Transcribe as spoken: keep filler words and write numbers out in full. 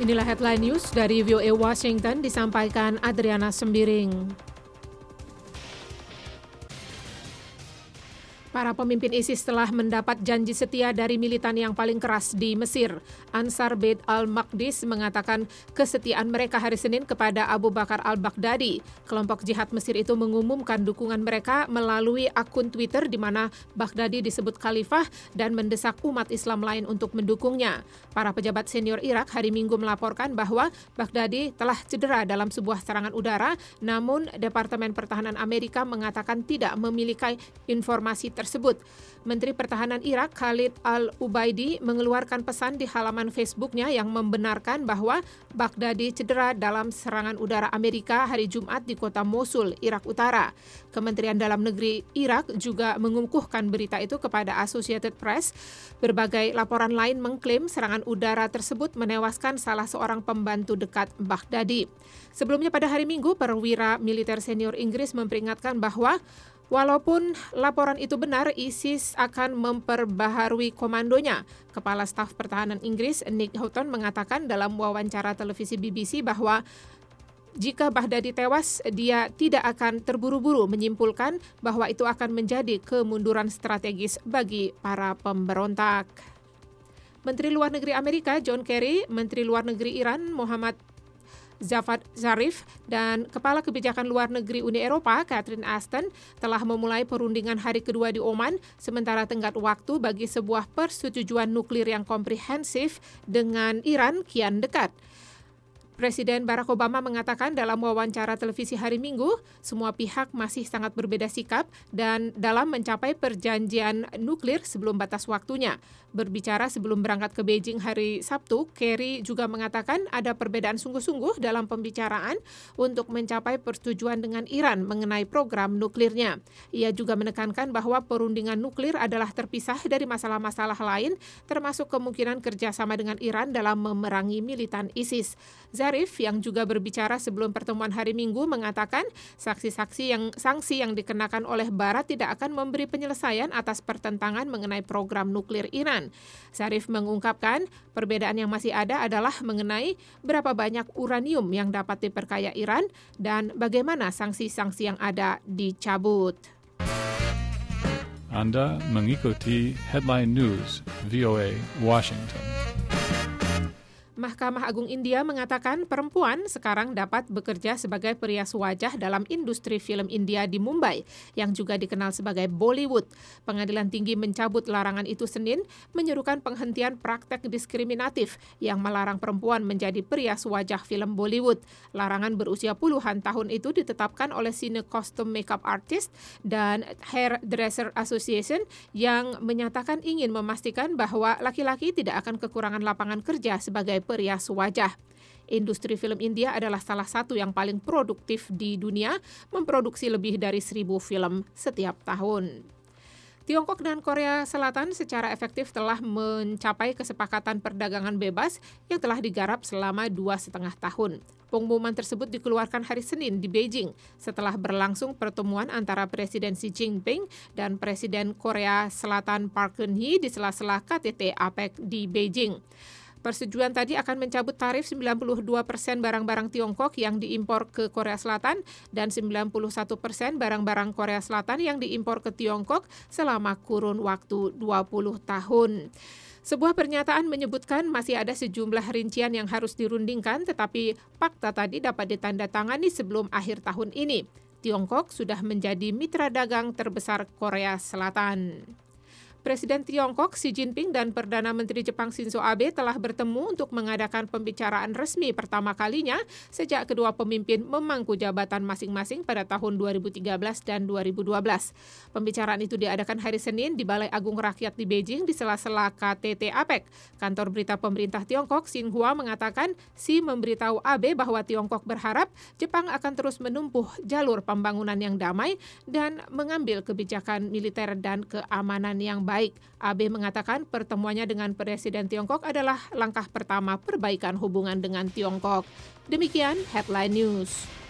Inilah headline news dari V O A Washington, disampaikan Adriana Sembiring. Para pemimpin ISIS telah mendapat janji setia dari militan yang paling keras di Mesir. Ansar Bait al-Maqdis mengatakan kesetiaan mereka hari Senin kepada Abu Bakar al-Baghdadi. Kelompok jihad Mesir itu mengumumkan dukungan mereka melalui akun Twitter di mana Baghdadi disebut khalifah dan mendesak umat Islam lain untuk mendukungnya. Para pejabat senior Irak hari Minggu melaporkan bahwa Baghdadi telah cedera dalam sebuah serangan udara, namun Departemen Pertahanan Amerika mengatakan tidak memiliki informasi tersebut. Tersebut. Menteri Pertahanan Irak Khalid al-Ubaidi mengeluarkan pesan di halaman Facebooknya yang membenarkan bahwa Baghdadi cedera dalam serangan udara Amerika hari Jumat di kota Mosul, Irak Utara. Kementerian Dalam Negeri Irak juga mengukuhkan berita itu kepada Associated Press. Berbagai laporan lain mengklaim serangan udara tersebut menewaskan salah seorang pembantu dekat Baghdadi. Sebelumnya pada hari Minggu, perwira militer senior Inggris memperingatkan bahwa walaupun laporan itu benar, ISIS akan memperbaharui komandonya. Kepala Staf Pertahanan Inggris Nick Houghton mengatakan dalam wawancara televisi B B C bahwa jika Baghdadi tewas, dia tidak akan terburu-buru menyimpulkan bahwa itu akan menjadi kemunduran strategis bagi para pemberontak. Menteri Luar Negeri Amerika John Kerry, Menteri Luar Negeri Iran Muhammad Javad Zarif, dan Kepala Kebijakan Luar Negeri Uni Eropa Catherine Ashton telah memulai perundingan hari kedua di Oman, sementara tenggat waktu bagi sebuah persetujuan nuklir yang komprehensif dengan Iran kian dekat. Presiden Barack Obama mengatakan dalam wawancara televisi hari Minggu, semua pihak masih sangat berbeda sikap dan dalam mencapai perjanjian nuklir sebelum batas waktunya. Berbicara sebelum berangkat ke Beijing hari Sabtu, Kerry juga mengatakan ada perbedaan sungguh-sungguh dalam pembicaraan untuk mencapai persetujuan dengan Iran mengenai program nuklirnya. Ia juga menekankan bahwa perundingan nuklir adalah terpisah dari masalah-masalah lain, termasuk kemungkinan kerjasama dengan Iran dalam memerangi militan ISIS. Zarif yang juga berbicara sebelum pertemuan hari Minggu mengatakan saksi-saksi yang sanksi yang dikenakan oleh Barat tidak akan memberi penyelesaian atas pertentangan mengenai program nuklir Iran. Zarif mengungkapkan perbedaan yang masih ada adalah mengenai berapa banyak uranium yang dapat diperkaya Iran dan bagaimana sanksi-sanksi yang ada dicabut. Anda mengikuti Headline News V O A Washington. Mahkamah Agung India mengatakan perempuan sekarang dapat bekerja sebagai perias wajah dalam industri film India di Mumbai, yang juga dikenal sebagai Bollywood. Pengadilan Tinggi mencabut larangan itu Senin, menyerukan penghentian praktek diskriminatif yang melarang perempuan menjadi perias wajah film Bollywood. Larangan berusia puluhan tahun itu ditetapkan oleh Cine Costume Makeup Artist dan Hairdresser Association yang menyatakan ingin memastikan bahwa laki-laki tidak akan kekurangan lapangan kerja sebagai perias wajah. Industri film India adalah salah satu yang paling produktif di dunia, memproduksi lebih dari seribu film setiap tahun. Tiongkok dan Korea Selatan secara efektif telah mencapai kesepakatan perdagangan bebas yang telah digarap selama dua setengah tahun. Pengumuman tersebut dikeluarkan hari Senin di Beijing setelah berlangsung pertemuan antara Presiden Xi Jinping dan Presiden Korea Selatan Park Geun-hye di sela-sela K T T APEC di Beijing. Persetujuan tadi akan mencabut tarif sembilan puluh dua persen barang-barang Tiongkok yang diimpor ke Korea Selatan dan sembilan puluh satu persen barang-barang Korea Selatan yang diimpor ke Tiongkok selama kurun waktu dua puluh tahun. Sebuah pernyataan menyebutkan masih ada sejumlah rincian yang harus dirundingkan, tetapi fakta tadi dapat ditandatangani sebelum akhir tahun ini. Tiongkok sudah menjadi mitra dagang terbesar Korea Selatan. Presiden Tiongkok Xi Jinping dan Perdana Menteri Jepang Shinzo Abe telah bertemu untuk mengadakan pembicaraan resmi pertama kalinya sejak kedua pemimpin memangku jabatan masing-masing pada tahun dua ribu tiga belas dan dua ribu dua belas. Pembicaraan itu diadakan hari Senin di Balai Agung Rakyat di Beijing di sela-sela K T T APEC. Kantor berita pemerintah Tiongkok Xinhua mengatakan Xi memberitahu Abe bahwa Tiongkok berharap Jepang akan terus menempuh jalur pembangunan yang damai dan mengambil kebijakan militer dan keamanan yang baik. Baik, Abe mengatakan pertemuannya dengan Presiden Tiongkok adalah langkah pertama perbaikan hubungan dengan Tiongkok. Demikian Headline News.